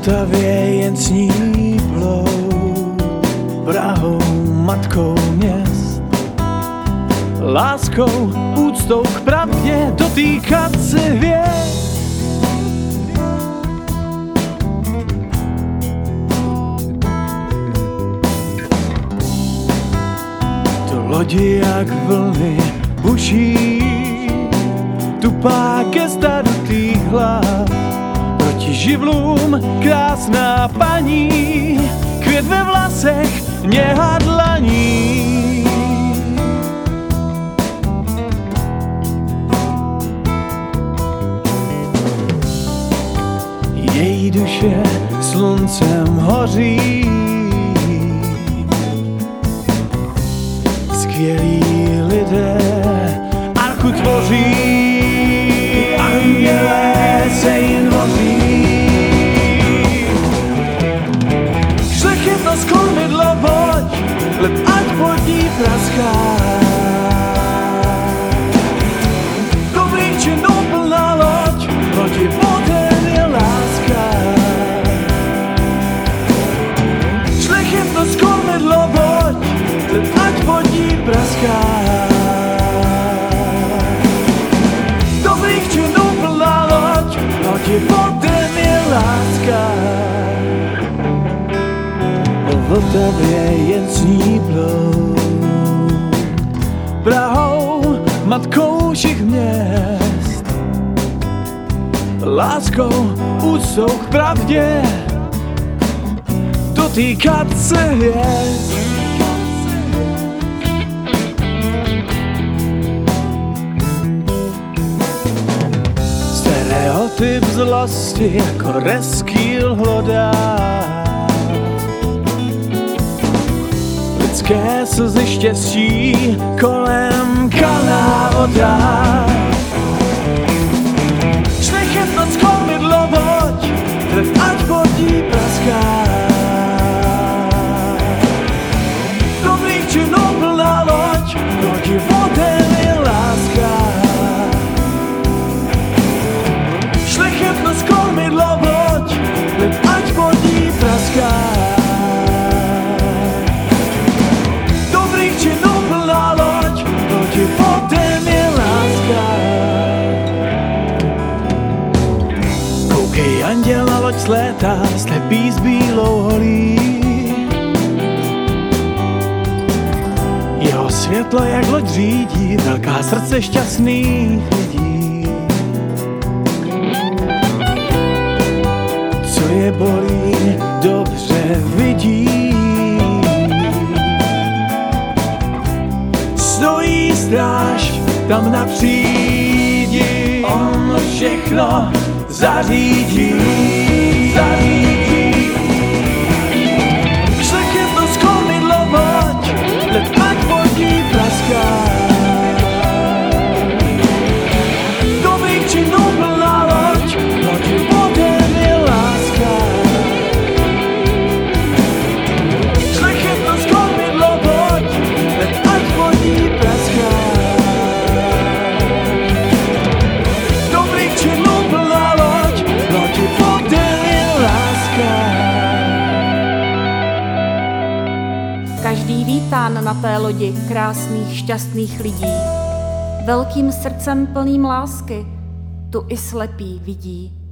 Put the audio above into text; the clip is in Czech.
Vltavě jen sní plout, Prahou, matkou měst. Láskou, úctou k pravdě, dotýkat se hvězd. To lodi jak vlny buší, tupá gesta dutých hlav. Proti živlům krásná paní, květ ve vlasech, něha dlaní. Její duše sluncem hoří, skvělí lidé archu tvoří. Andělé se jen hoří, šlechetnost kormidlo pojď, led ať pod ní praská. Dobrých činů plná loď, proti vodem je láska. Šlechetnost kormidlo pojď, led ať pod ní praská. Dobrých činů plná loď, proti vodem je láska. O Vltavě jen sní plout, Prahou, matkou všech měst. Láskou, úctou k pravdě, dotýkat se hvězd. Stereotyp zlosti jako reskýl hlodák, lidské slzy štěstí kolem kalná voda. Šlechetnost kormidlo pojď, krev ať pod ní praská. Dobrých činů plná loď, proti vodem je láska. Šlechetnost kormidlo pojď, krev ať pod ní praská. Dobrých činů plná loď, proti vodem je láska. Koukej, anděl na loď slétá, slepý s bílou holí. Jeho světlo jak loď řídí, velká srdce šťastných lidí. Co je bolí, dobře vidí. Stojí stráž tam na přídi, on všechno zařídí. Šlechetnost kormidlo pojď, led ať pod ní praská. Dobrých činů plná loď, proti vodem je láska. Šlechetnost kormidlo pojď, led ať pod ní praská. Dobrých činů plná loď, proti vodem je láska. Každý vítán na té lodi krásných, šťastných lidí. Velkým srdcem plným lásky tu i slepý vidí.